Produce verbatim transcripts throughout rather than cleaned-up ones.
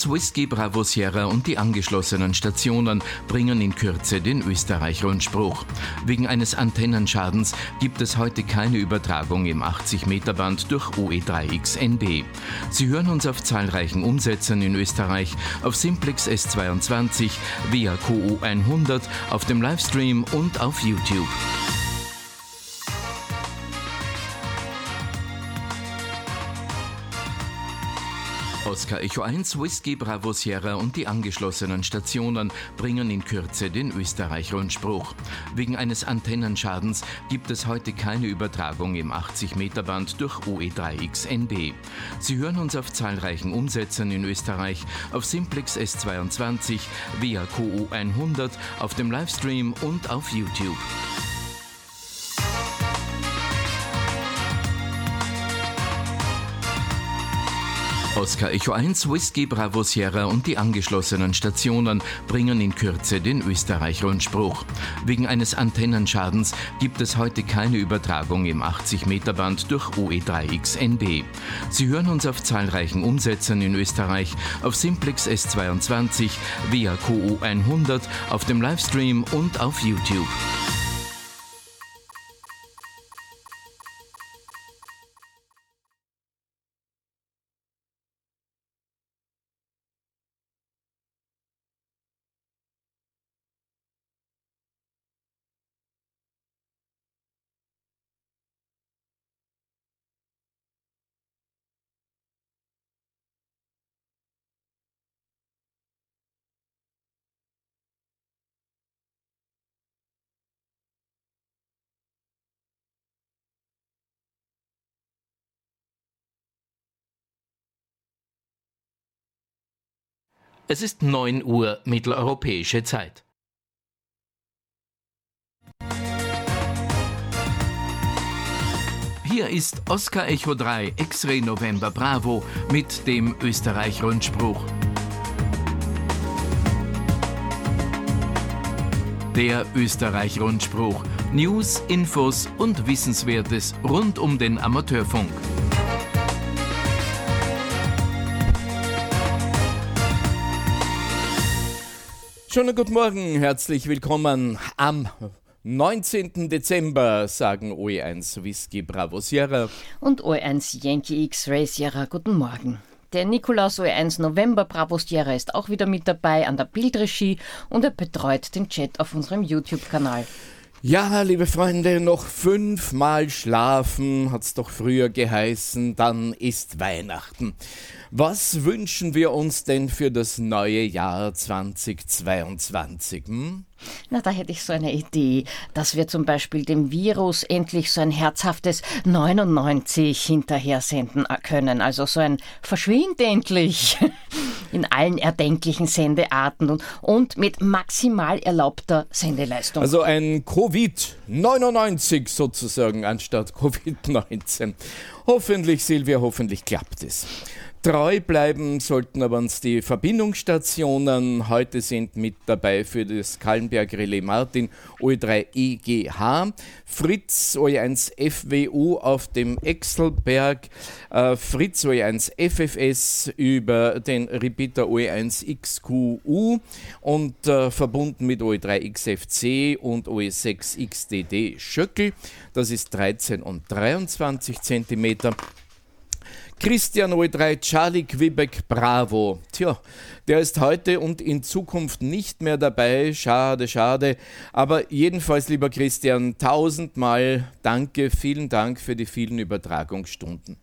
eins Whisky Bravo Sierra und die angeschlossenen Stationen bringen in Kürze den Österreich-Rundspruch. Wegen eines Antennenschadens gibt es heute keine Übertragung im achtzig Meter Band durch O E drei X N B. Sie hören uns auf zahlreichen Umsätzen in Österreich, auf Simplex S zweiundzwanzig, via Q O hundert, auf dem Livestream und auf YouTube. Oscar Echo eins Whisky Bravo Sierra und die angeschlossenen Stationen bringen in Kürze den Österreich-Rundspruch. Wegen eines Antennenschadens gibt es heute keine Übertragung im achtzig Meter Band durch O E drei X N B. Sie hören uns auf zahlreichen Umsätzen in Österreich, auf Simplex S zweiundzwanzig, via Q O hundert, auf dem Livestream und auf YouTube. Oscar Echo eins Whisky Bravo Sierra und die angeschlossenen Stationen bringen in Kürze den Österreich-Rundspruch. Wegen eines Antennenschadens gibt es heute keine Übertragung im achtzig Meter Band durch O E drei X N B. Sie hören uns auf zahlreichen Umsätzen in Österreich, auf Simplex S zweiundzwanzig, via Q O hundert, auf dem Livestream und auf YouTube. Es ist neun Uhr mitteleuropäische Zeit. Hier ist Oscar Echo drei X-Ray November Bravo mit dem Österreich-Rundspruch. Der Österreich-Rundspruch. News, Infos und Wissenswertes rund um den Amateurfunk. Schönen guten Morgen, herzlich willkommen am neunzehnten Dezember, sagen O E eins Whisky Bravo Sierra und O E eins Yankee X-Ray Sierra. Guten Morgen. Der Nikolaus O E eins November Bravo Sierra ist auch wieder mit dabei an der Bildregie und er betreut den Chat auf unserem YouTube-Kanal. Ja, liebe Freunde, noch fünfmal schlafen, hat's doch früher geheißen, dann ist Weihnachten. Was wünschen wir uns denn für das neue Jahr zweitausendzweiundzwanzig? Hm? Na, da hätte ich so eine Idee, dass wir zum Beispiel dem Virus endlich so ein herzhaftes neunundneunzig hinterher senden können. Also so ein Verschwind endlich in allen erdenklichen Sendearten und, und mit maximal erlaubter Sendeleistung. Also ein Covid neunundneunzig sozusagen anstatt Covid neunzehn. Hoffentlich, Silvia, hoffentlich klappt es. Treu bleiben sollten aber uns die Verbindungsstationen. Heute sind mit dabei für das Kallenberg Relais Martin O E drei E G H, Fritz O E eins F W U auf dem Exelberg, äh, Fritz O E eins F F S über den Repeater O E eins X Q U und äh, verbunden mit O E drei X F C und O E sechs X D D Schöckel. Das ist dreizehn und dreiundzwanzig Zentimeter. Christian O E drei Charlie Quebec Bravo. Tja, der ist heute und in Zukunft nicht mehr dabei. Schade, schade. Aber jedenfalls, lieber Christian, tausendmal danke, vielen Dank für die vielen Übertragungsstunden.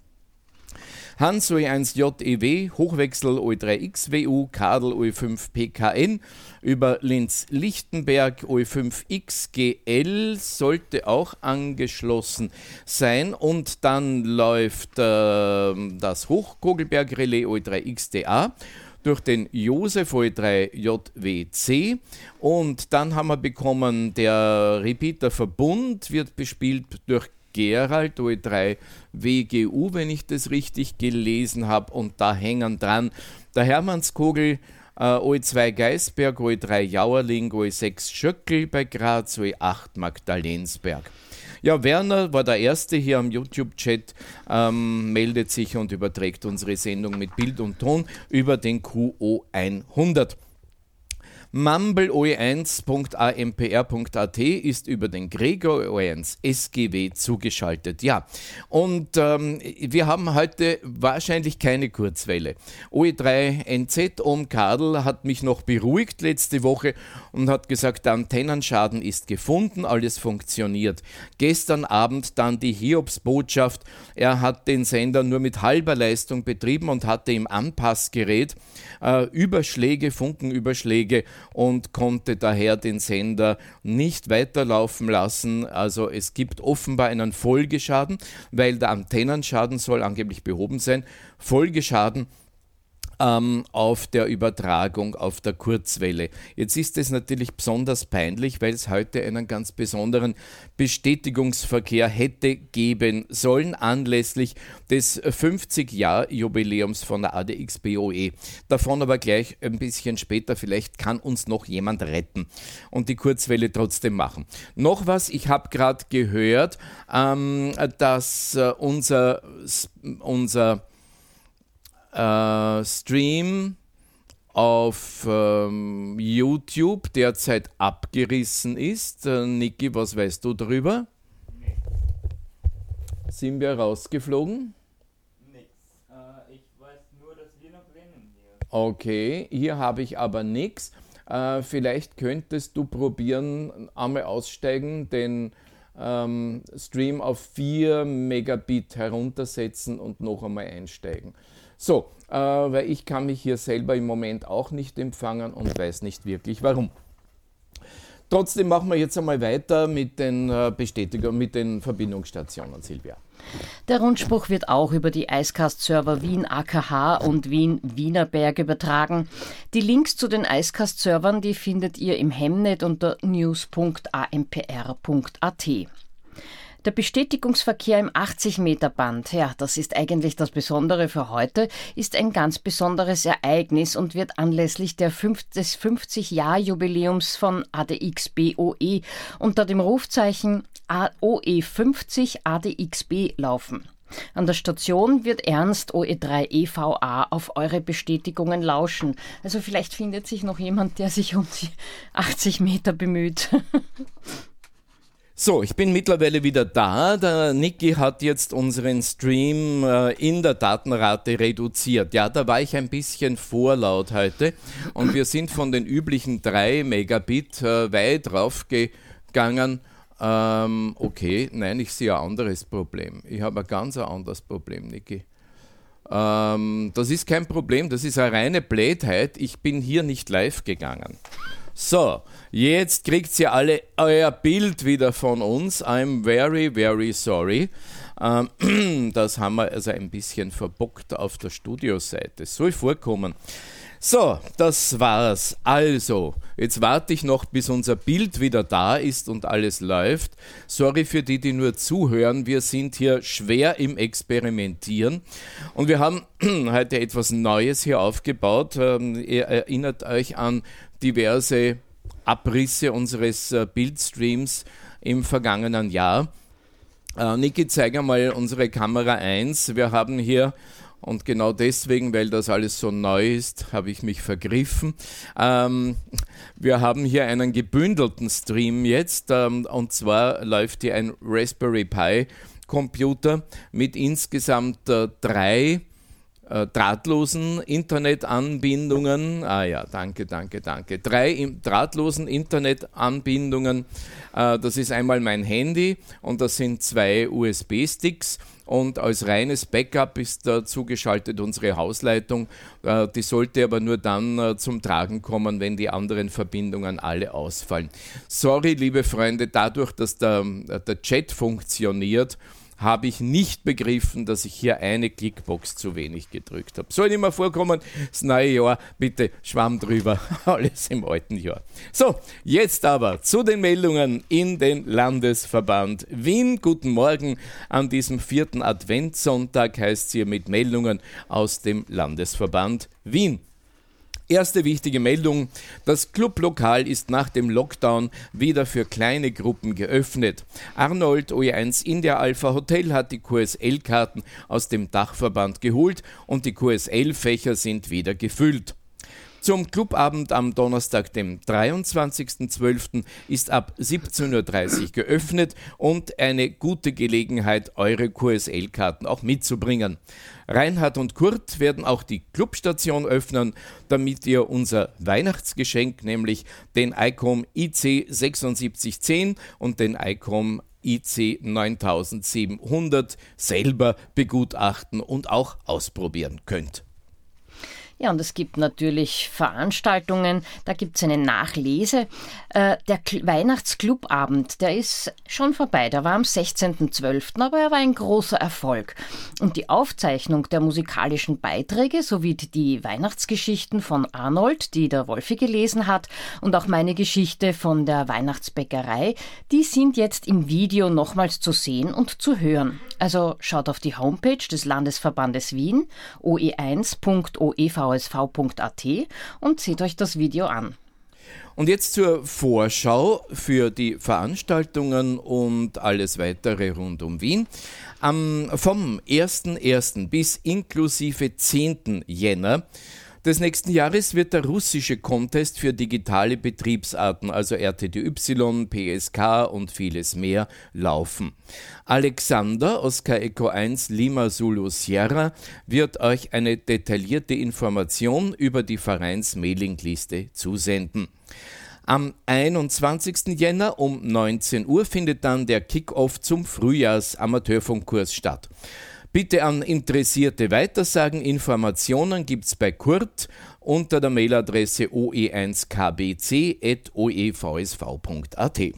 Hans O E eins J E W, Hochwechsel O E drei X W U, Kadel O E fünf P K N, über Linz-Lichtenberg O E fünf X G L sollte auch angeschlossen sein und dann läuft äh, das Hochkogelberg-Relais O E drei X D A durch den Josef O E drei J W C und dann haben wir bekommen, der Repeater-Verbund wird bespielt durch Gerald O E drei W G U, wenn ich das richtig gelesen habe, und da hängen dran der Hermannskogel, äh, O E zwei Geisberg, O E drei Jauerling, O E sechs Schöckel bei Graz, O E acht Magdalensberg. Ja, Werner war der Erste hier am YouTube-Chat, ähm, meldet sich und überträgt unsere Sendung mit Bild und Ton über den Q O hundert. mumble o e eins punkt a m p r punkt a t ist über den Gregor O E eins S G W zugeschaltet. Ja, und ähm, wir haben heute wahrscheinlich keine Kurzwelle. O E drei N Z Ohm Kadel hat mich noch beruhigt letzte Woche und hat gesagt, der Antennenschaden ist gefunden, alles funktioniert. Gestern Abend dann die Hiobsbotschaft, er hat den Sender nur mit halber Leistung betrieben und hatte im Anpassgerät äh, Überschläge, Funkenüberschläge und konnte daher den Sender nicht weiterlaufen lassen. Also es gibt offenbar einen Folgeschaden, weil der Antennenschaden soll angeblich behoben sein. Folgeschaden ähm, auf der Übertragung auf der Kurzwelle. Jetzt ist es natürlich besonders peinlich, weil es heute einen ganz besonderen Bestätigungsverkehr hätte geben sollen, anlässlich des fünfzig-Jahr-Jubiläums von der A D X B O E. Davon aber gleich ein bisschen später, vielleicht kann uns noch jemand retten und die Kurzwelle trotzdem machen. Noch was, ich habe gerade gehört, ähm, dass äh, unser, unser äh, Stream auf ähm, YouTube derzeit abgerissen ist. Äh, Niki, was weißt du darüber? Nee. Sind wir rausgeflogen? Nix. Äh, ich weiß nur, dass wir noch rennen hier. Okay, hier habe ich aber nichts. Äh, vielleicht könntest du probieren, einmal aussteigen, den ähm, Stream auf vier Megabit heruntersetzen und noch einmal einsteigen. So, äh, weil ich kann mich hier selber im Moment auch nicht empfangen und weiß nicht wirklich warum. Trotzdem machen wir jetzt einmal weiter mit den äh, Bestätigungen, mit den Verbindungsstationen, Silvia. Der Rundspruch wird auch über die Icecast-Server Wien A K H und Wien Wienerberg übertragen. Die Links zu den Icecast-Servern, die findet ihr im Hemnet unter news punkt a m p r punkt a t. Der Bestätigungsverkehr im achtzig-Meter-Band, ja, das ist eigentlich das Besondere für heute, ist ein ganz besonderes Ereignis und wird anlässlich der fünf- des fünfzig-Jahr-Jubiläums von A D X B O E unter dem Rufzeichen O E fünfzig A D X B laufen. An der Station wird Ernst O E drei E V A auf eure Bestätigungen lauschen. Also vielleicht findet sich noch jemand, der sich um die achtzig Meter bemüht. So, ich bin mittlerweile wieder da. Der Niki hat jetzt unseren Stream äh, in der Datenrate reduziert. Ja, da war ich ein bisschen vorlaut heute und wir sind von den üblichen drei Megabit äh, weit raufgegangen. Ähm, okay, nein, ich sehe ein anderes Problem. Ich habe ein ganz anderes Problem, Niki. Ähm, das ist kein Problem, das ist eine reine Blödheit. Ich bin hier nicht live gegangen. So, jetzt kriegt ihr alle euer Bild wieder von uns. I'm very, very sorry. Ähm, das haben wir also ein bisschen verbockt auf der Studioseite. Soll vorkommen. So, das war's. Also, jetzt warte ich noch, bis unser Bild wieder da ist und alles läuft. Sorry für die, die nur zuhören. Wir sind hier schwer im Experimentieren. Und wir haben heute etwas Neues hier aufgebaut. Ähm, ihr erinnert euch an diverse Abrisse unseres äh, Bildstreams im vergangenen Jahr. Äh, Niki, zeig einmal unsere Kamera eins. Wir haben hier, und genau deswegen, weil das alles so neu ist, habe ich mich vergriffen. Ähm, wir haben hier einen gebündelten Stream jetzt, ähm, und zwar läuft hier ein Raspberry Pi Computer mit insgesamt äh, drei Äh, drahtlosen Internetanbindungen, ah ja, danke, danke, danke, drei im, drahtlosen Internetanbindungen, äh, das ist einmal mein Handy und das sind zwei U S B-Sticks und als reines Backup ist da zugeschaltet unsere Hausleitung, äh, die sollte aber nur dann äh, zum Tragen kommen, wenn die anderen Verbindungen alle ausfallen. Sorry, liebe Freunde, dadurch, dass der, der Chat funktioniert, habe ich nicht begriffen, dass ich hier eine Klickbox zu wenig gedrückt habe. Soll nicht mehr vorkommen, das neue Jahr, bitte Schwamm drüber, alles im alten Jahr. So, jetzt aber zu den Meldungen in den Landesverband Wien. Guten Morgen an diesem vierten Adventssonntag, heißt es hier mit Meldungen aus dem Landesverband Wien. Erste wichtige Meldung: Das Clublokal ist nach dem Lockdown wieder für kleine Gruppen geöffnet. Arnold O E eins India Alpha Hotel hat die Q S L-Karten aus dem Dachverband geholt und die Q S L-Fächer sind wieder gefüllt. Zum Clubabend am Donnerstag, dem dreiundzwanzigsten zwölften ist ab siebzehn Uhr dreißig geöffnet und eine gute Gelegenheit, eure Q S L-Karten auch mitzubringen. Reinhard und Kurt werden auch die Clubstation öffnen, damit ihr unser Weihnachtsgeschenk, nämlich den ICOM I C sechsundsiebzig zehn und den ICOM I C neuntausendsiebenhundert selber begutachten und auch ausprobieren könnt. Ja, und es gibt natürlich Veranstaltungen, da gibt es eine Nachlese. Äh, der K- Weihnachtsclubabend, der ist schon vorbei, der war am sechzehnten zwölften, aber er war ein großer Erfolg. Und die Aufzeichnung der musikalischen Beiträge sowie die Weihnachtsgeschichten von Arnold, die der Wolfi gelesen hat, und auch meine Geschichte von der Weihnachtsbäckerei, die sind jetzt im Video nochmals zu sehen und zu hören. Also schaut auf die Homepage des Landesverbandes Wien, o e eins punkt o e v s v punkt a t, und seht euch das Video an. Und jetzt zur Vorschau für die Veranstaltungen und alles weitere rund um Wien. Am, vom ersten ersten bis inklusive zehnten Jänner des nächsten Jahres wird der russische Contest für digitale Betriebsarten, also R T D Y, P S K und vieles mehr, laufen. Alexander, Oscar Echo eins, Lima Zulu Sierra, wird euch eine detaillierte Information über die Vereins-Mailingliste zusenden. Am einundzwanzigsten Jänner um neunzehn Uhr findet dann der Kick-Off zum Frühjahrs-Amateurfunkkurs statt. Bitte an Interessierte weitersagen. Informationen gibt's bei Kurt unter der Mailadresse o e eins k b c at o e v s v punkt a t.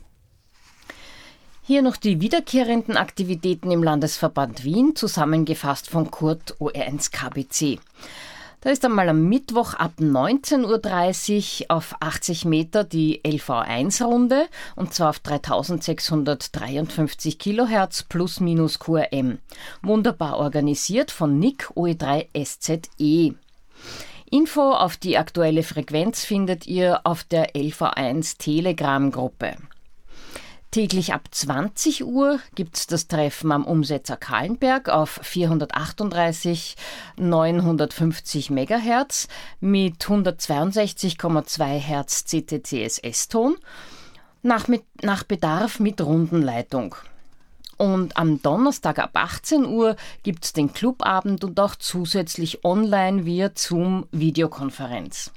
Hier noch die wiederkehrenden Aktivitäten im Landesverband Wien, zusammengefasst von Kurt O E eins K B C. Da ist einmal am Mittwoch ab neunzehn Uhr dreißig auf achtzig Meter die L V eins Runde, und zwar auf dreitausendsechshundertdreiundfünfzig Kilohertz plus minus Q R M. Wunderbar organisiert von Nick O E drei S Z E. Info auf die aktuelle Frequenz findet ihr auf der L V eins Telegram-Gruppe. Täglich ab zwanzig Uhr gibt es das Treffen am Umsetzer Kahlenberg auf vierhundertachtunddreißig neunhundertfünfzig Megahertz mit hundertzweiundsechzig Komma zwei Hertz C T C S S-Ton, nach, mit, nach Bedarf mit Rundenleitung. Und am Donnerstag ab achtzehn Uhr gibt es den Clubabend und auch zusätzlich online via Zoom Videokonferenz.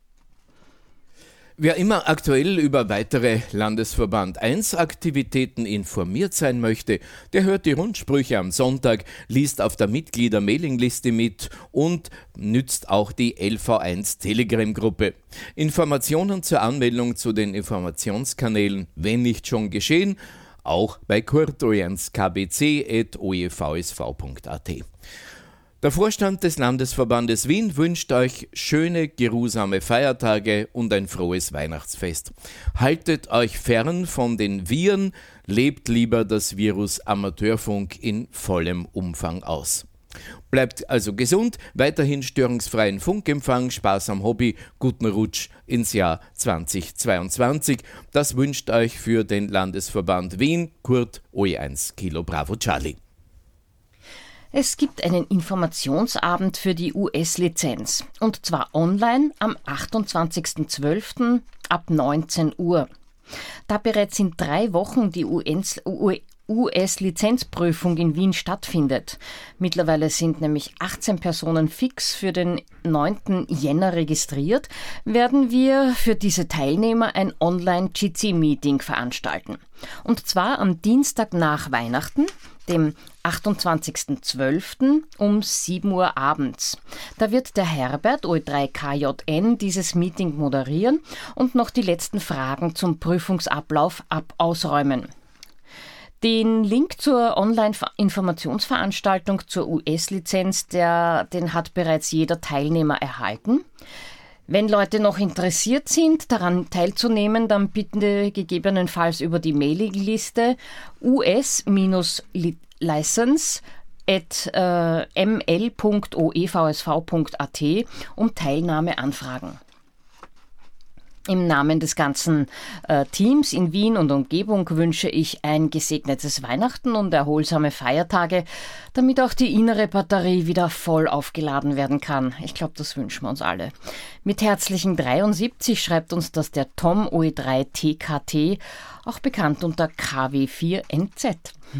Wer immer aktuell über weitere Landesverband eins Aktivitäten informiert sein möchte, der hört die Rundsprüche am Sonntag, liest auf der Mitglieder-Mailingliste mit und nützt auch die L V eins Telegram-Gruppe. Informationen zur Anmeldung zu den Informationskanälen, wenn nicht schon geschehen, auch bei Kurt O E eins K B C at o e v s v punkt a t. Der Vorstand des Landesverbandes Wien wünscht euch schöne, geruhsame Feiertage und ein frohes Weihnachtsfest. Haltet euch fern von den Viren, lebt lieber das Virus Amateurfunk in vollem Umfang aus. Bleibt also gesund, weiterhin störungsfreien Funkempfang, Spaß am Hobby, guten Rutsch ins Jahr zweitausendzweiundzwanzig. Das wünscht euch für den Landesverband Wien Kurt O E eins Kilo Bravo Charlie. Es gibt einen Informationsabend für die U S-Lizenz, und zwar online am achtundzwanzigsten zwölften ab neunzehn Uhr. Da bereits in drei Wochen die U S-Lizenzprüfung in Wien stattfindet. Mittlerweile sind nämlich achtzehn Personen fix für den neunten Jänner registriert, werden wir für diese Teilnehmer ein Online-G C-Meeting veranstalten. Und zwar am Dienstag nach Weihnachten, dem achtundzwanzigsten zwölften um sieben Uhr abends. Da wird der Herbert O E drei K J N dieses Meeting moderieren und noch die letzten Fragen zum Prüfungsablauf ab ausräumen. Den Link zur Online-Informationsveranstaltung zur U S-Lizenz, der, den hat bereits jeder Teilnehmer erhalten. Wenn Leute noch interessiert sind, daran teilzunehmen, dann bitte gegebenenfalls über die Mailingliste us License at äh, m l punkt o e v s v punkt a t um Teilnahme anfragen. Im Namen des ganzen äh, Teams in Wien und Umgebung wünsche ich ein gesegnetes Weihnachten und erholsame Feiertage, damit auch die innere Batterie wieder voll aufgeladen werden kann. Ich glaube, das wünschen wir uns alle. Mit herzlichen dreiundsiebzig schreibt uns das der Tom O E drei T K T, auch bekannt unter K W vier N Z.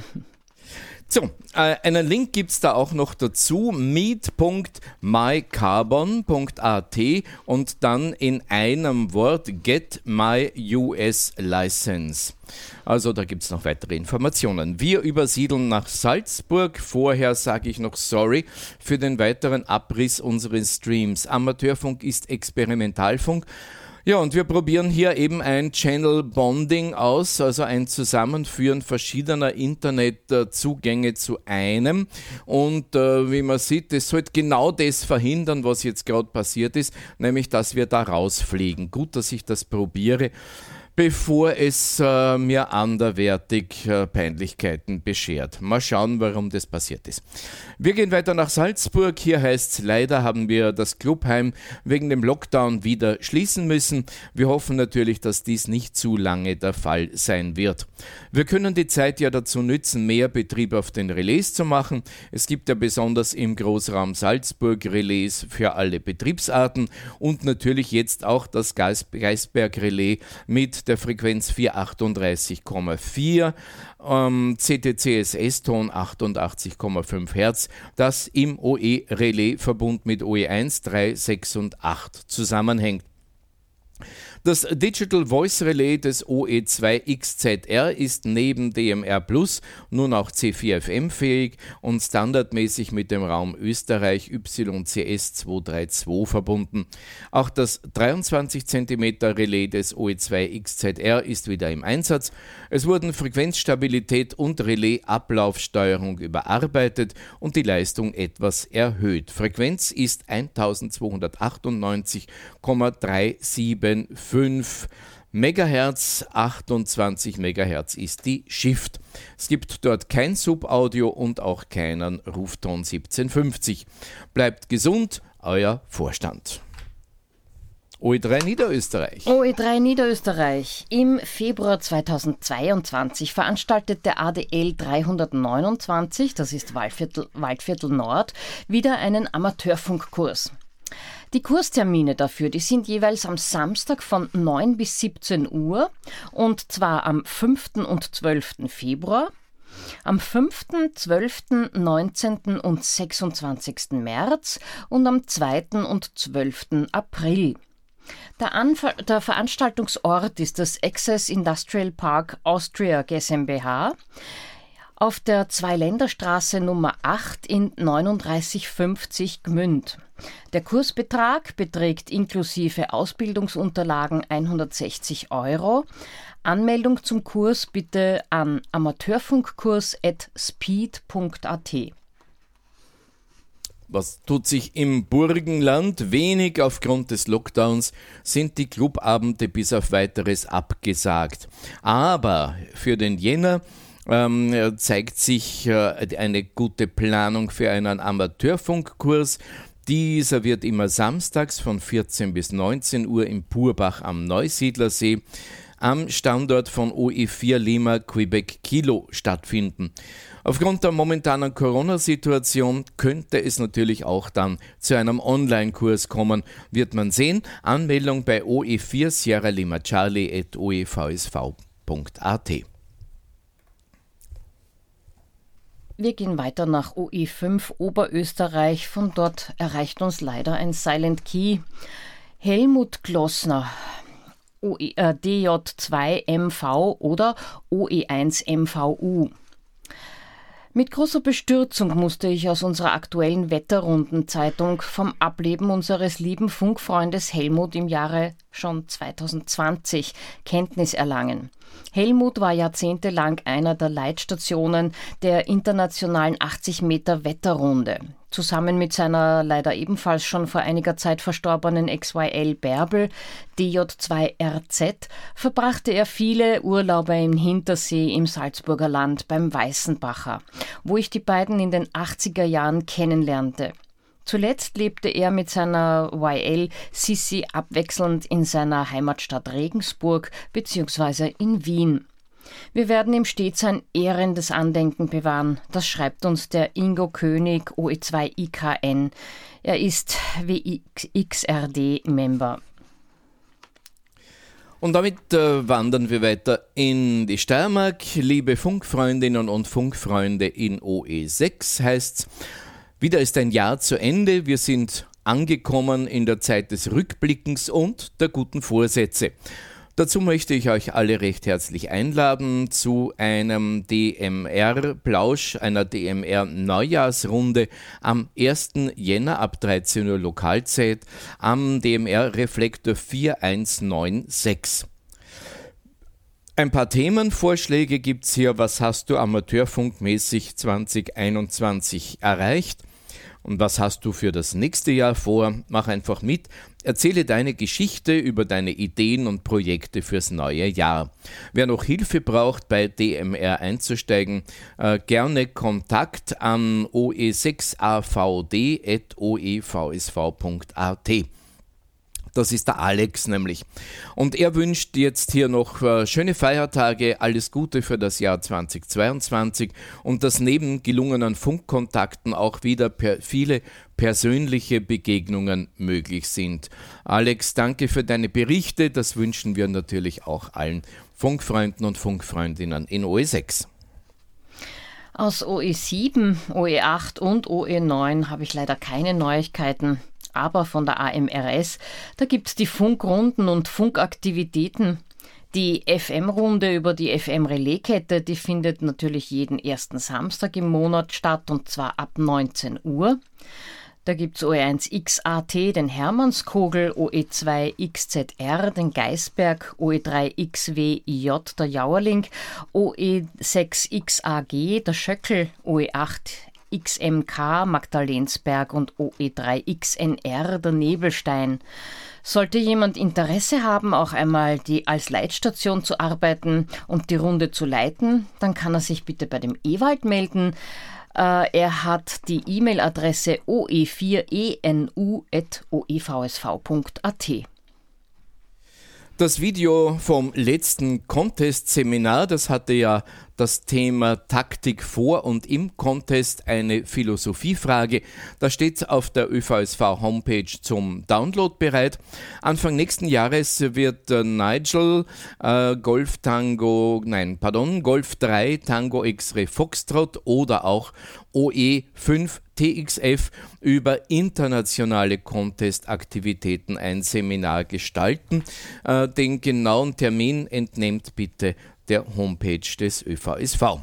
So, äh, einen Link gibt es da auch noch dazu, meet punkt my carbon punkt a t und dann in einem Wort get my U S license. Also da gibt es noch weitere Informationen. Wir übersiedeln nach Salzburg. Vorher sage ich noch sorry für den weiteren Abriss unseres Streams. Amateurfunk ist Experimentalfunk. Ja, und wir probieren hier eben ein Channel Bonding aus, also ein Zusammenführen verschiedener Internetzugänge zu einem. Und äh, wie man sieht, das sollte genau das verhindern, was jetzt gerade passiert ist, nämlich, dass wir da rausfliegen. Gut, dass ich das probiere, bevor es äh, mir anderweitig äh, Peinlichkeiten beschert. Mal schauen, warum das passiert ist. Wir gehen weiter nach Salzburg. Hier heißt es, leider haben wir das Clubheim wegen dem Lockdown wieder schließen müssen. Wir hoffen natürlich, dass dies nicht zu lange der Fall sein wird. Wir können die Zeit ja dazu nützen, mehr Betrieb auf den Relais zu machen. Es gibt ja besonders im Großraum Salzburg Relais für alle Betriebsarten und natürlich jetzt auch das Geisberg-Relais mit der Frequenz vierhundertachtunddreißig Komma vier, ähm, C T C S S-Ton achtundachtzig Komma fünf Hertz, das im O E-Relais-Verbund mit O E eins, drei, sechs und acht zusammenhängt. Das Digital Voice Relais des O E zwei X Z R ist neben D M R Plus nun auch C vier F M fähig und standardmäßig mit dem Raum Österreich Y C S zweihunderzweiunddreißig verbunden. Auch das dreiundzwanzig Zentimeter Relais des O E zwei X Z R ist wieder im Einsatz. Es wurden Frequenzstabilität und Relais-Ablaufsteuerung überarbeitet und die Leistung etwas erhöht. Frequenz ist eintausendzweihundertachtundneunzig Komma dreihundertfünfundsiebzig Megahertz, achtundzwanzig Megahertz ist die Shift. Es gibt dort kein Subaudio und auch keinen Rufton siebzehnhundertfünfzig. Bleibt gesund, euer Vorstand. O E drei Niederösterreich. O E drei Niederösterreich. Im Februar zweitausendzweiundzwanzig veranstaltet der A D L dreihundertneunundzwanzig, das ist Waldviertel, Waldviertel Nord, wieder einen Amateurfunkkurs. Die Kurstermine dafür, die sind jeweils am Samstag von neun bis siebzehn Uhr und zwar am fünften und zwölften Februar, am fünften, zwölften, neunzehnten und sechsundzwanzigsten März und am zweiten und zwölften April. Der, Anver- der Veranstaltungsort ist das Access Industrial Park Austria GmbH auf der Zweiländerstraße Nummer acht in neununddreißig fünfzig Gmünd. Der Kursbetrag beträgt inklusive Ausbildungsunterlagen hundertsechzig Euro. Anmeldung zum Kurs bitte an amateurfunkkurs at speed punkt a t. Was tut sich im Burgenland? Wenig. Aufgrund des Lockdowns sind die Clubabende bis auf Weiteres abgesagt. Aber für den Jänner ähm, zeigt sich äh, eine gute Planung für einen Amateurfunkkurs. Dieser wird immer samstags von vierzehn bis neunzehn Uhr im Purbach am Neusiedlersee am Standort von O E vier Lima Quebec Kilo stattfinden. Aufgrund der momentanen Corona-Situation könnte es natürlich auch dann zu einem Online-Kurs kommen, wird man sehen. Anmeldung bei O E vier Sierra Lima Charlie at o e v s v punkt a t. Wir gehen weiter nach O E fünf Oberösterreich. Von dort erreicht uns leider ein Silent Key. Helmut Glossner, O E, äh, D J zwei M V oder O E eins M V U. Mit großer Bestürzung musste ich aus unserer aktuellen Wetterrundenzeitung vom Ableben unseres lieben Funkfreundes Helmut im Jahre schon zweitausendzwanzig Kenntnis erlangen. Helmut war jahrzehntelang einer der Leitstationen der internationalen achtzig Meter Wetterrunde. Zusammen mit seiner leider ebenfalls schon vor einiger Zeit verstorbenen X Y L Bärbel, D J zwei R Z, verbrachte er viele Urlaube im Hintersee im Salzburger Land beim Weißenbacher, wo ich die beiden in den achtziger Jahren kennenlernte. Zuletzt lebte er mit seiner Y L Sissi abwechselnd in seiner Heimatstadt Regensburg bzw. in Wien. Wir werden ihm stets ein ehrendes Andenken bewahren. Das schreibt uns der Ingo König, O E zwei I K N. Er ist W X R D-Member. Und damit äh, wandern wir weiter in die Steiermark. Liebe Funkfreundinnen und Funkfreunde in O E sechs heißt's. Wieder ist ein Jahr zu Ende. Wir sind angekommen in der Zeit des Rückblickens und der guten Vorsätze. Dazu möchte ich euch alle recht herzlich einladen zu einem D M R-Plausch, einer D M R-Neujahrsrunde am ersten Jänner ab dreizehn Uhr Lokalzeit am D M R-Reflektor vier eins neun sechs. Ein paar Themenvorschläge gibt es hier. Was hast du amateurfunkmäßig zwanzig einundzwanzig erreicht? Und was hast du für das nächste Jahr vor? Mach einfach mit. Erzähle deine Geschichte über deine Ideen und Projekte fürs neue Jahr. Wer noch Hilfe braucht, bei D M R einzusteigen, äh, gerne Kontakt an o e sechs a v d at o e v s v punkt a t. Das ist der Alex nämlich. Und er wünscht jetzt hier noch äh, schöne Feiertage, alles Gute für das Jahr zweitausendzweiundzwanzig und dass neben gelungenen Funkkontakten auch wieder per viele persönliche Begegnungen möglich sind. Alex, danke für deine Berichte. Das wünschen wir natürlich auch allen Funkfreunden und Funkfreundinnen in O E sechs. Aus O E sieben, O E acht und O E neun habe ich leider keine Neuigkeiten. Aber von der A M R S, da gibt es die Funkrunden und Funkaktivitäten. Die F M-Runde über die F M-Relaiskette, die findet natürlich jeden ersten Samstag im Monat statt, und zwar ab neunzehn Uhr. Da gibt es O E eins X A T, den Hermannskogel, O E zwei X Z R, den Geisberg, O E drei X W I J, der Jauerling, O E sechs X A G, der Schöckel, O E acht X M K, Magdalensberg und O E drei X N R, der Nebelstein. Sollte jemand Interesse haben, auch einmal die als Leitstation zu arbeiten und die Runde zu leiten, dann kann er sich bitte bei dem Ewald melden. Äh, er hat die E-Mail-Adresse o e vier e n u at o e v s v punkt a t. Das Video vom letzten Contest-Seminar, das hatte ja das Thema Taktik vor und im Contest eine Philosophiefrage. Da steht auf der Ö V S V-Homepage zum Download bereit. Anfang nächsten Jahres wird äh, Nigel äh, Golf Tango, nein, pardon, Golf drei Tango X-Ray Foxtrot oder auch O E fünf T X F über internationale Contest-Aktivitäten ein Seminar gestalten. Äh, den genauen Termin entnehmt bitte der Homepage des Ö V S V.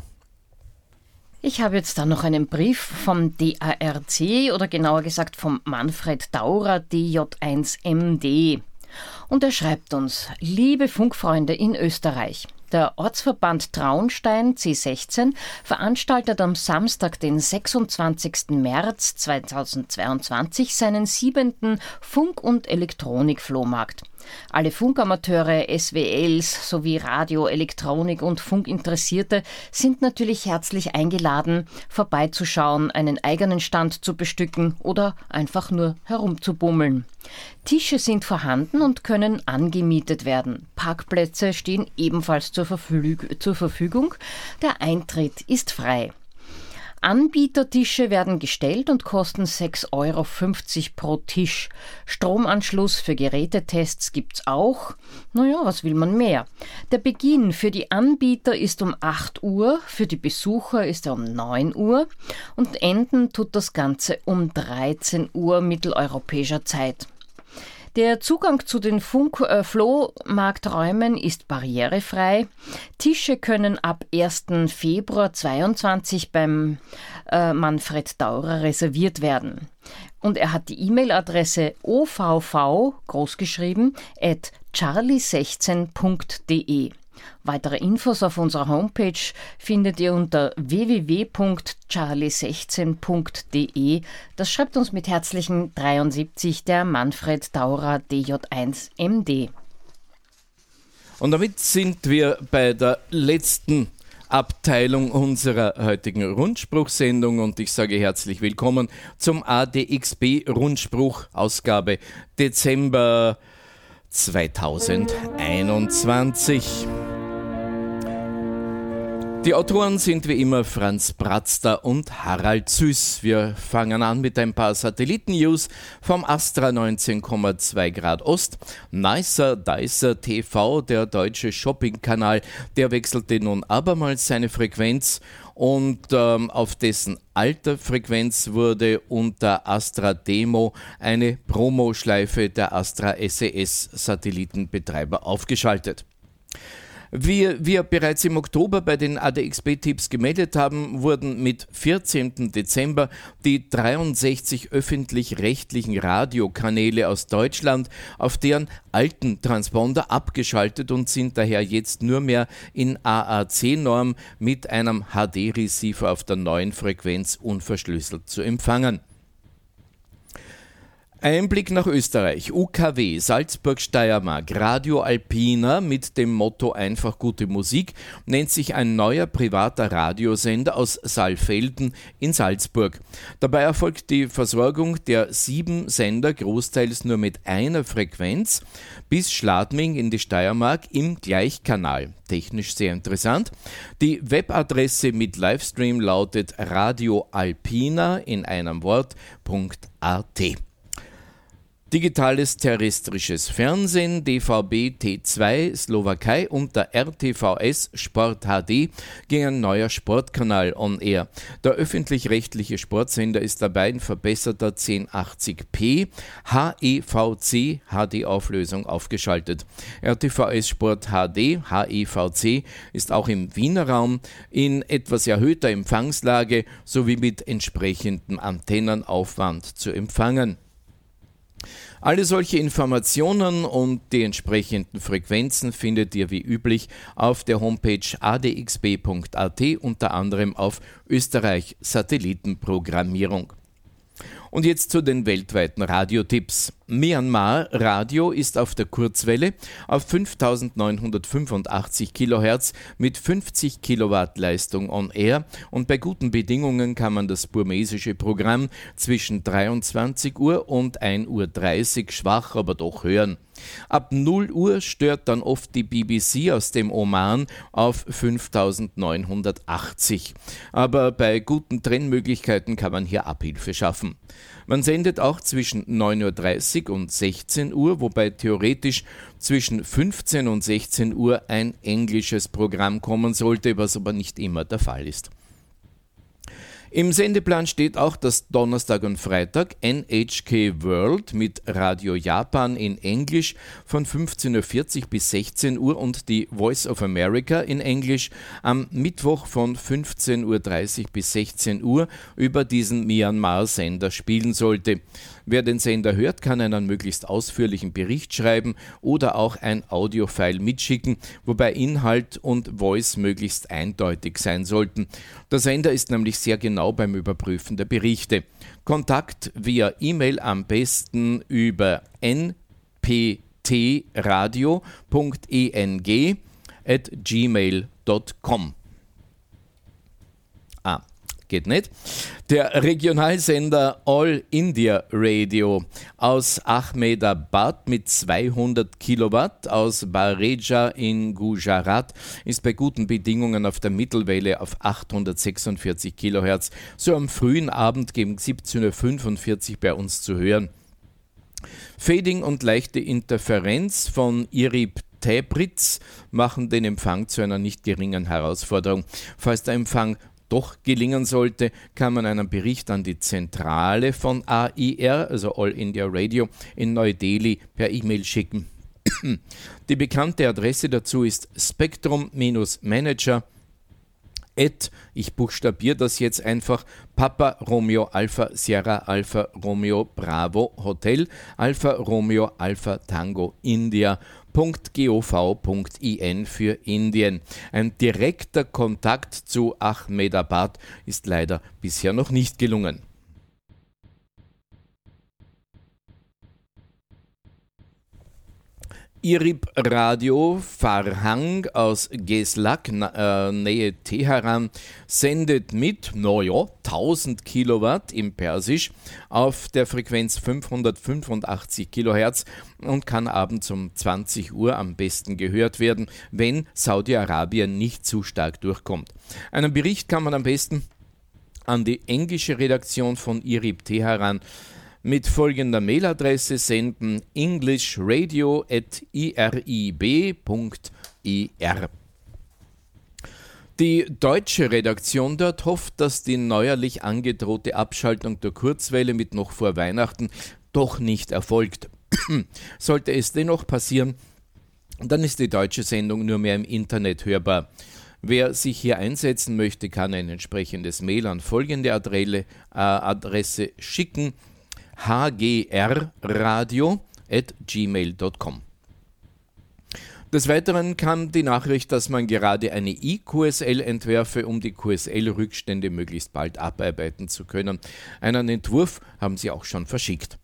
Ich habe jetzt da noch einen Brief vom D A R C oder genauer gesagt vom Manfred Daurer D J eins M D. Und er schreibt uns: Liebe Funkfreunde in Österreich, der Ortsverband Traunstein C sechzehn veranstaltet am Samstag, den sechsundzwanzigsten März zweitausendzweiundzwanzig, seinen siebenten Funk- und Elektronik-Flohmarkt. Alle Funkamateure, S W Ls sowie Radio-, Elektronik- und Funkinteressierte sind natürlich herzlich eingeladen, vorbeizuschauen, einen eigenen Stand zu bestücken oder einfach nur herumzubummeln. Tische sind vorhanden und können angemietet werden. Parkplätze stehen ebenfalls zur, Verfüg- zur Verfügung. Der Eintritt ist frei. Anbietertische werden gestellt und kosten sechs Euro fünfzig pro Tisch. Stromanschluss für Gerätetests gibt's auch. Naja, was will man mehr? Der Beginn für die Anbieter ist um acht Uhr, für die Besucher ist er um neun Uhr und enden tut das Ganze um dreizehn Uhr mitteleuropäischer Zeit. Der Zugang zu den Funk-Flohmarkträumen ist barrierefrei. Tische können ab ersten Februar zweiundzwanzig beim äh, Manfred Daurer reserviert werden. Und er hat die E-Mail-Adresse o v v, großgeschrieben, at charlie sechzehn punkt d e. Weitere Infos auf unserer Homepage findet ihr unter w w w punkt charlie sechzehn punkt d e. Das schreibt uns mit herzlichen dreiundsiebzig der Manfred Daurer D J eins M D. Und damit sind wir bei der letzten Abteilung unserer heutigen Rundspruchsendung und ich sage herzlich willkommen zum A D X B-Rundspruch, Ausgabe Dezember zweitausendeinundzwanzig. Die Autoren sind wie immer Franz Bratzter und Harald Süß. Wir fangen an mit ein paar Satelliten-News vom Astra neunzehn Komma zwei Grad Ost. Nicer Dicer T V, der deutsche Shopping-Kanal, der wechselte nun abermals seine Frequenz und ähm, auf dessen alter Frequenz wurde unter Astra Demo eine Promoschleife der Astra S E S-Satellitenbetreiber aufgeschaltet. Wie wir bereits im Oktober bei den A D X B-Tipps gemeldet haben, wurden mit vierzehnten Dezember die dreiundsechzig öffentlich-rechtlichen Radiokanäle aus Deutschland auf deren alten Transponder abgeschaltet und sind daher jetzt nur mehr in A A C-Norm mit einem H D-Receiver auf der neuen Frequenz unverschlüsselt zu empfangen. Ein Blick nach Österreich. U K W Salzburg-Steiermark Radio Alpina mit dem Motto Einfach gute Musik nennt sich ein neuer privater Radiosender aus Saalfelden in Salzburg. Dabei erfolgt die Versorgung der sieben Sender großteils nur mit einer Frequenz bis Schladming in die Steiermark im Gleichkanal. Technisch sehr interessant. Die Webadresse mit Livestream lautet radioalpina in einem Wort.at. Digitales terrestrisches Fernsehen, D V B T zwei Slowakei und der R T V S Sport H D ging ein neuer Sportkanal on air. Der öffentlich-rechtliche Sportsender ist dabei in verbesserter zehnhundertachtzig p H E V C H D-Auflösung aufgeschaltet. R T V S Sport H D H E V C ist auch im Wiener Raum in etwas erhöhter Empfangslage sowie mit entsprechendem Antennenaufwand zu empfangen. Alle solche Informationen und die entsprechenden Frequenzen findet ihr wie üblich auf der Homepage a d x b punkt a t, unter anderem auf Österreich Satellitenprogrammierung. Und jetzt zu den weltweiten Radiotipps. Myanmar Radio ist auf der Kurzwelle auf fünftausendneunhundertfünfundachtzig Kilohertz mit fünfzig Kilowatt Leistung on air und bei guten Bedingungen kann man das burmesische Programm zwischen dreiundzwanzig Uhr und ein Uhr dreißig schwach, aber doch hören. Ab null Uhr stört dann oft die B B C aus dem Oman auf fünftausendneunhundertachtzig. Aber bei guten Trennmöglichkeiten kann man hier Abhilfe schaffen. Man sendet auch zwischen neun Uhr dreißig und sechzehn Uhr, wobei theoretisch zwischen fünfzehn und sechzehn Uhr ein englisches Programm kommen sollte, was aber nicht immer der Fall ist. Im Sendeplan steht auch, dass Donnerstag und Freitag N H K World mit Radio Japan in Englisch von fünfzehn Uhr vierzig bis sechzehn Uhr und die Voice of America in Englisch am Mittwoch von fünfzehn Uhr dreißig bis sechzehn Uhr über diesen Myanmar-Sender spielen sollte. Wer den Sender hört, kann einen möglichst ausführlichen Bericht schreiben oder auch ein Audiofile mitschicken, wobei Inhalt und Voice möglichst eindeutig sein sollten. Der Sender ist nämlich sehr genau beim Überprüfen der Berichte. Kontakt via E-Mail am besten über n p t radio punkt e n g at gmail punkt com. Ah. Geht nicht. Der Regionalsender All India Radio aus Ahmedabad mit zweihundert Kilowatt aus Bareja in Gujarat ist bei guten Bedingungen auf der Mittelwelle auf achthundertsechsundvierzig Kilohertz so am frühen Abend gegen siebzehn Uhr fünfundvierzig bei uns zu hören. Fading und leichte Interferenz von Irib Tabritz machen den Empfang zu einer nicht geringen Herausforderung. Falls der Empfang doch gelingen sollte, kann man einen Bericht an die Zentrale von A I R, also All India Radio, in Neu-Delhi per E-Mail schicken. Die bekannte Adresse dazu ist spektrum Manager at, ich buchstabiere das jetzt einfach, Papa Romeo Alpha Sierra Alpha Romeo Bravo Hotel Alpha Romeo Alpha Tango India .gov.in für Indien. Ein direkter Kontakt zu Ahmedabad ist leider bisher noch nicht gelungen. I R I B Radio Farhang aus Geslak, äh, Nähe Teheran, sendet mit, naja, tausend Kilowatt im Persisch auf der Frequenz fünfhundertfünfundachtzig Kilohertz und kann abends um zwanzig Uhr am besten gehört werden, wenn Saudi-Arabien nicht zu stark durchkommt. Einen Bericht kann man am besten an die englische Redaktion von I R I B Teheran mit folgender Mailadresse senden: englishradio at i r i b punkt i r. Die deutsche Redaktion dort hofft, dass die neuerlich angedrohte Abschaltung der Kurzwelle mit noch vor Weihnachten doch nicht erfolgt. Sollte es dennoch passieren, dann ist die deutsche Sendung nur mehr im Internet hörbar. Wer sich hier einsetzen möchte, kann ein entsprechendes Mail an folgende Adresse, äh, Adresse schicken: h g r radio at gmail punkt com. Des Weiteren kam die Nachricht, dass man gerade eine I-Q S L entwerfe, um die Q S L-Rückstände möglichst bald abarbeiten zu können. Einen Entwurf haben sie auch schon verschickt.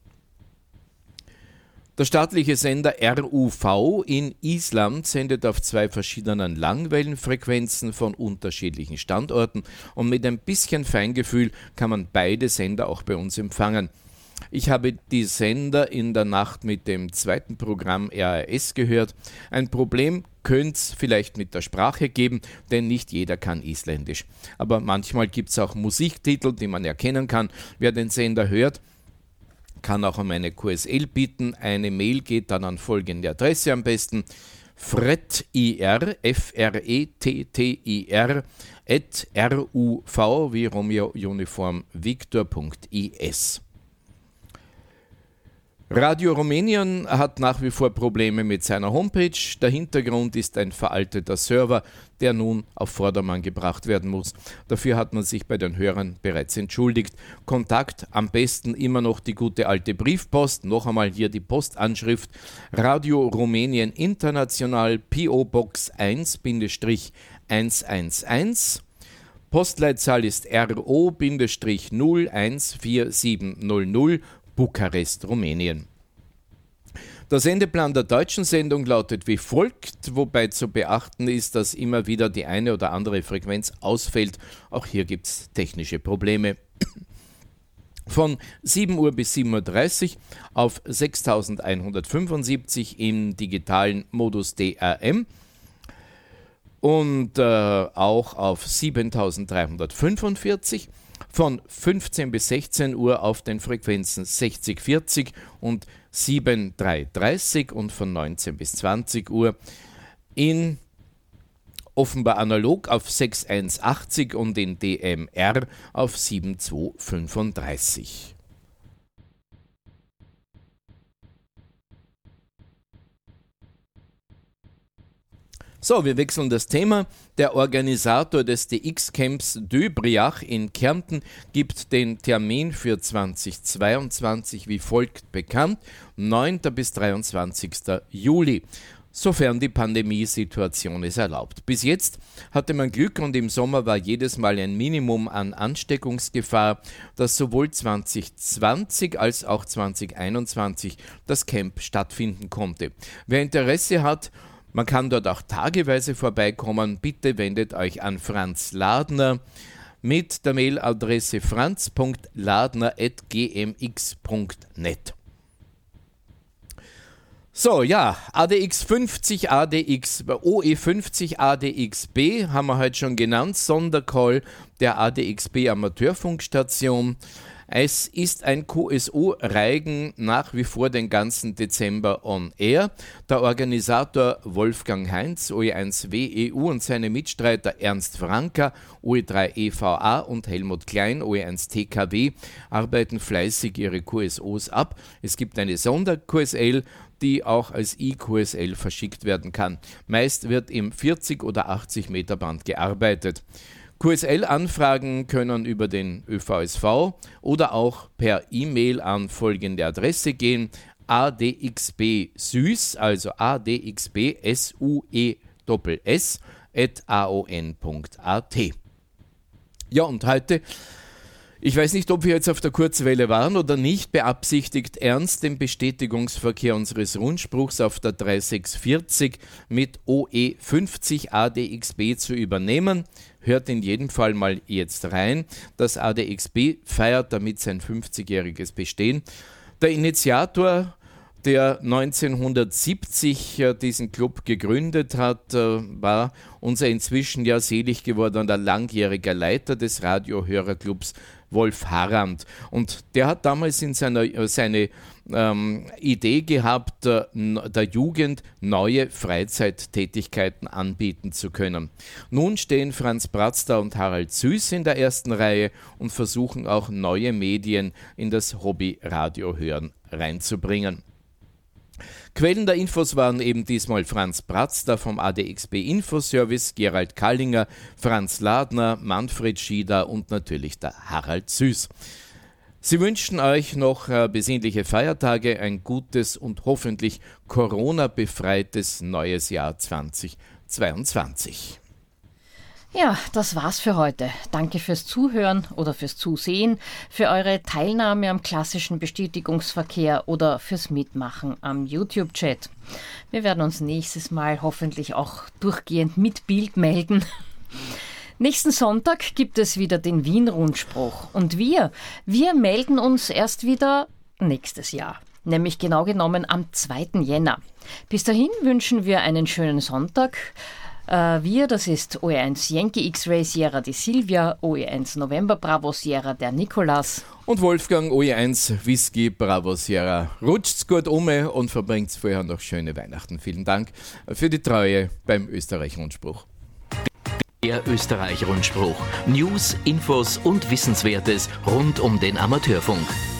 Der staatliche Sender R U V in Island sendet auf zwei verschiedenen Langwellenfrequenzen von unterschiedlichen Standorten und mit ein bisschen Feingefühl kann man beide Sender auch bei uns empfangen. Ich habe die Sender in der Nacht mit dem zweiten Programm R A S gehört. Ein Problem könnte es vielleicht mit der Sprache geben, denn nicht jeder kann Isländisch. Aber manchmal gibt es auch Musiktitel, die man erkennen kann. Wer den Sender hört, kann auch um eine Q S L bitten. Eine Mail geht dann an folgende Adresse am besten: fretir, F R E T T I R, at R U V wie Romeo Uniform Victor Punkt I S. Radio Rumänien hat nach wie vor Probleme mit seiner Homepage. Der Hintergrund ist ein veralteter Server, der nun auf Vordermann gebracht werden muss. Dafür hat man sich bei den Hörern bereits entschuldigt. Kontakt am besten immer noch die gute alte Briefpost. Noch einmal hier die Postanschrift: Radio Rumänien International, P O Box eins eins eins eins. Postleitzahl ist R O null eins vier sieben null null, Bukarest, Rumänien. Der Sendeplan der deutschen Sendung lautet wie folgt, wobei zu beachten ist, dass immer wieder die eine oder andere Frequenz ausfällt. Auch hier gibt es technische Probleme. Von sieben Uhr bis sieben Uhr dreißig auf sechstausendeinhundertfünfundsiebzig im digitalen Modus D R M und äh, auch auf siebentausenddreihundertfünfundvierzig. Von fünfzehn bis sechzehn Uhr auf den Frequenzen sechzig vierzig und siebentausenddreihundertdreißig und von neunzehn bis zwanzig Uhr in offenbar analog auf sechstausendeinhundertachtzig und in D M R auf siebentausendzweihundertfünfunddreißig. So, wir wechseln das Thema. Der Organisator des D X-Camps Döbriach in Kärnten gibt den Termin für zweitausendzweiundzwanzig wie folgt bekannt: neunten bis dreiundzwanzigsten Juli, sofern die Pandemiesituation es erlaubt. Bis jetzt hatte man Glück und im Sommer war jedes Mal ein Minimum an Ansteckungsgefahr, dass sowohl zwanzig zwanzig als auch zwanzig einundzwanzig das Camp stattfinden konnte. Wer Interesse hat, man kann dort auch tageweise vorbeikommen. Bitte wendet euch an Franz Ladner mit der Mailadresse franz punkt ladner at g m x punkt net. So, ja, A D X fünfzig, A D X, O E fünfzig, A D X B haben wir heute schon genannt, Sondercall der A D X B Amateurfunkstation. Es ist ein Q S O-Reigen nach wie vor den ganzen Dezember on air. Der Organisator Wolfgang Heinz, O E eins W E U und seine Mitstreiter Ernst Franka, O E drei E V A und Helmut Klein, O E eins T K W, arbeiten fleißig ihre Q S Os ab. Es gibt eine Sonder-Q S L, die auch als I-Q S L verschickt werden kann. Meist wird im vierzig oder achtzig Meter Band gearbeitet. Q S L-Anfragen können über den Ö V S V oder auch per E-Mail an folgende Adresse gehen: adxbsüß, also adxbsuess at aon punkt at. Ja, und heute, ich weiß nicht, ob wir jetzt auf der Kurzwelle waren oder nicht, beabsichtigt Ernst den Bestätigungsverkehr unseres Rundspruchs auf der drei sechs vier null mit O E fünfzig A D X B zu übernehmen. Hört in jedem Fall mal jetzt rein. Das A D X B feiert damit sein fünfzigjähriges Bestehen. Der Initiator, der neunzehnhundertsiebzig äh, diesen Club gegründet hat, äh, war unser inzwischen ja selig gewordener langjähriger Leiter des Radiohörerclubs, Wolf Harrand. Und der hat damals in seiner äh, seine ähm, Idee gehabt, äh, der Jugend neue Freizeittätigkeiten anbieten zu können. Nun stehen Franz Bratzter und Harald Süß in der ersten Reihe und versuchen auch neue Medien in das Hobby-Radiohören reinzubringen. Quellen der Infos waren eben diesmal Franz Bratzter vom A D X B Infoservice, Gerald Kallinger, Franz Ladner, Manfred Schieder und natürlich der Harald Süß. Sie wünschen euch noch äh, besinnliche Feiertage, ein gutes und hoffentlich Corona-befreites neues Jahr zweitausendzweiundzwanzig. Ja, das war's für heute. Danke fürs Zuhören oder fürs Zusehen, für eure Teilnahme am klassischen Bestätigungsverkehr oder fürs Mitmachen am YouTube-Chat. Wir werden uns nächstes Mal hoffentlich auch durchgehend mit Bild melden. Nächsten Sonntag gibt es wieder den Wien-Rundspruch. Und wir, wir melden uns erst wieder nächstes Jahr. Nämlich genau genommen am zweiten Jänner. Bis dahin wünschen wir einen schönen Sonntag. Wir, das ist O E eins Yankee X-Ray Sierra die Silvia, O E eins November Bravo Sierra der Nikolas. Und Wolfgang, O E eins Whisky Bravo Sierra. Rutscht's gut um und verbringt's vorher noch schöne Weihnachten. Vielen Dank für die Treue beim Österreich-Rundspruch. Der Österreich-Rundspruch. News, Infos und Wissenswertes rund um den Amateurfunk.